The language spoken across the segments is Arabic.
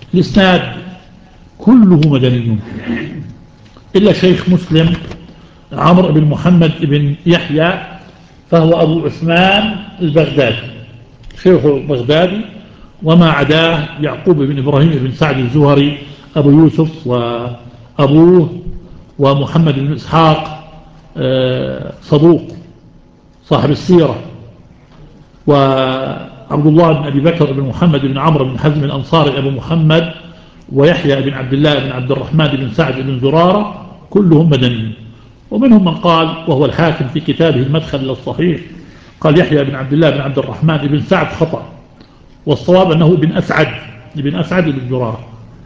الإسناد كله مدنيون إلا شيخ مسلم عمرو بن محمد بن يحيى فهو أبو عثمان البغدادي شيخ بغدادي، وما عداه يعقوب بن إبراهيم بن سعد الزهري أبو يوسف وأبوه ومحمد بن إسحاق صدوق صاحب السيرة، وعبد الله بن أبي بكر بن محمد بن عمرو بن حزم الأنصاري أبو محمد، ويحيى بن عبد الله بن عبد الرحمن بن سعد بن زرارة كلهم مدنيين. ومنهم من قال وهو الحاكم في كتابه المدخل للصحيح قال يحيى بن عبد الله بن عبد الرحمن بن سعد خطأ، والصواب أنه ابن أسعد بن زرارة،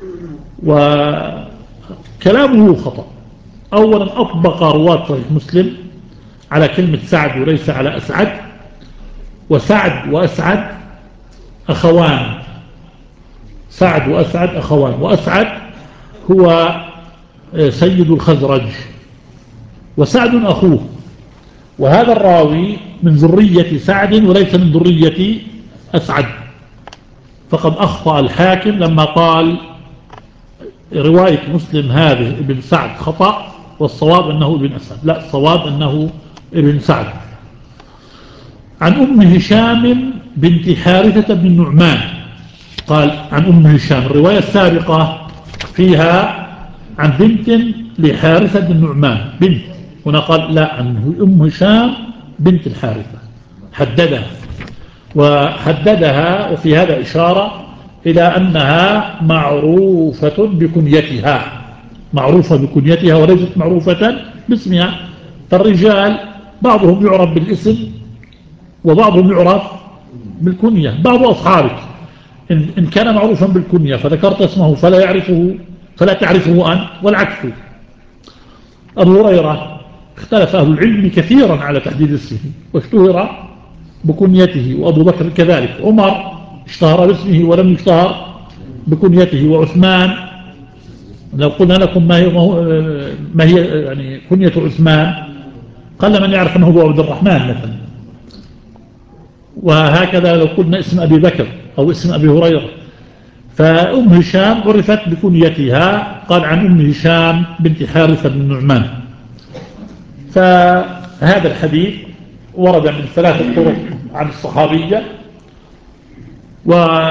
وكلامه خطأ. أولا أطبق رواة صحيح مسلم على كلمة سعد وليس على أسعد، وسعد وأسعد أخوان، سعد وأسعد أخوان، وأسعد هو سيد الخزرج وسعد أخوه، وهذا الراوي من ذرية سعد وليس من ذرية أسعد، فقد أخطأ الحاكم لما قال رواية مسلم هذه ابن سعد خطأ، والصواب أنه ابن أسعد، لا الصواب أنه ابن سعد. عن أم هشام بنت حارثة بن النعمان قال عن أم هشام، الرواية السابقة فيها عن بنت لحارثة بن النعمان بنت، هنا قال لا عن أم هشام بنت الحارثة، حددها وحددها، وفي هذا إشارة إلى أنها معروفة بكنيتها، معروفة بكنيتها وليست معروفة باسمها. فالرجال بعضهم يعرف بالاسم وبعضهم يعرف بالكنية. بعض أصحابك إن كان معروفا بالكنية فذكرت اسمه فلا تعرفه أنت، والعكس. أبو هريرة اختلف أهل العلم كثيرا على تحديد اسمه واشتهر بكنيته، وأبو بكر كذلك، عمر اشتهر باسمه ولم يشتهر بكنيته، وعثمان لو قلنا لكم ما هي يعني كنية عثمان قل من يعرف أنه هو عبد الرحمن مثلا. وهكذا لو قلنا اسم أبي بكر أو اسم أبي هريرة. فأم هشام عرفت بكنيتها، قال عن أم هشام بنت حارثة بن النعمان. فهذا الحديث ورد من 3 طرق عن الصحابية،